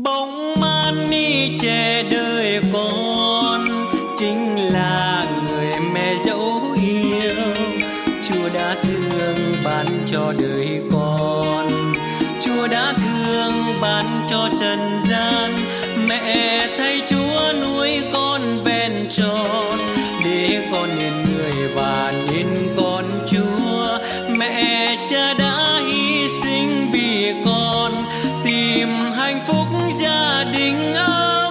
Bóng mát ni trẻ đời con chính là người mẹ dấu yêu. Chúa đã thương ban cho đời con, Chúa đã thương ban cho trần gian. Mẹ thay Chúa nuôi con vẹn tròn, để con nên người và nên con Chúa. Mẹ cha đã hy sinh vì con, tìm hạnh phúc gia đình ấm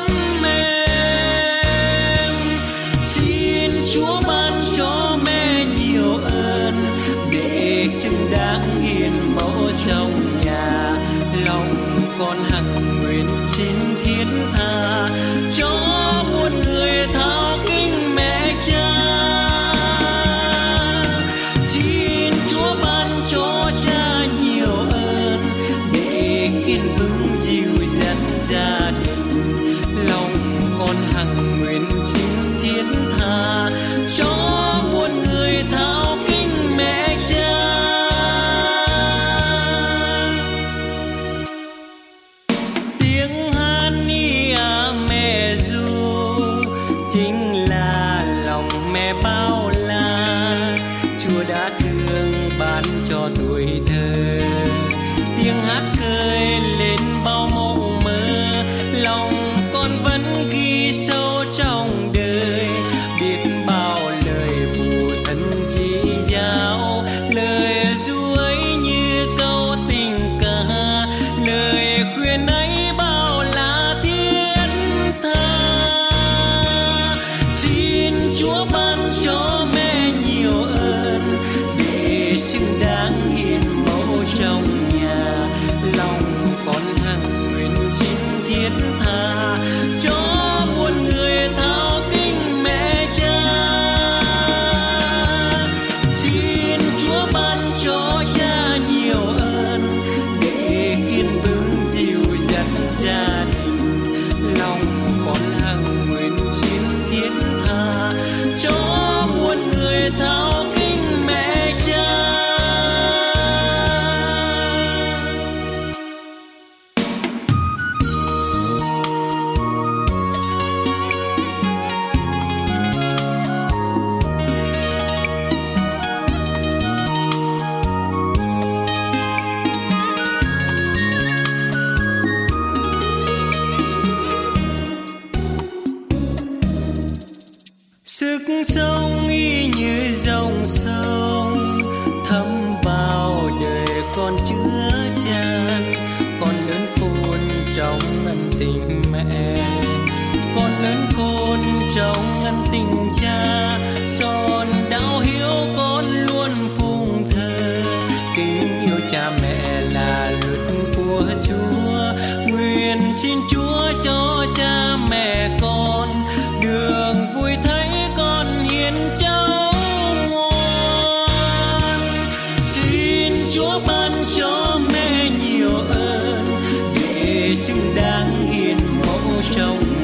êm. Xin Chúa ban cho mẹ nhiều ơn, để xứng đáng hiền mẫu trong nhà. Lòng con hằng nguyện xin thiết tha, cho muôn người thao kính mẹ cha. Xin Chúa ban cho cha nhiều ơn, để kiên vững dìu dắt gia đình. Lòng con hằng nguyện xin thiết tha, cho muôn người thao kính mẹ cha. Tiếng hát ni à mẹ ru chính là lòng mẹ bao la. Chúa đã thương ban cho tuổi thơ, tiếng hát khơi lên bao mộng mơ. Lòng con vẫn ghi sâu trong đời, biết bao lời phụ thân chỉ giáo. Lời ru ấy như câu tình ca, lời khuyên ấy bao là thiết tha. Xin Chúa ban cho mẹ nhiều ơn, để xứng đáng hiền mẫu trong nhà. Lòng con hằng nguyện xin thiết tha, cho muôn người thao kính mẹ cha. Xin Chúa ban cho cha nhiều ơn, để kiên vững dìu dắt gia đình. Lòng con hằng nguyện xin thiết tha, cho muôn người thao kính mẹ cha. Sức sống y như dòng sông, thấm vào đời con chứa chan. Con lớn khôn trong ân tình mẹ, con lớn khôn trong ân tình cha. Son đạo hiếu con luôn phụng thờ, kính yêu cha mẹ là luật của Chúa. Nguyện xin Chúa cho cha mẹ con đường vui thấy con hiền cháu ngoan. Xin Chúa ban cho mẹ nhiều ơn, để xứng đáng hiền mẫu trong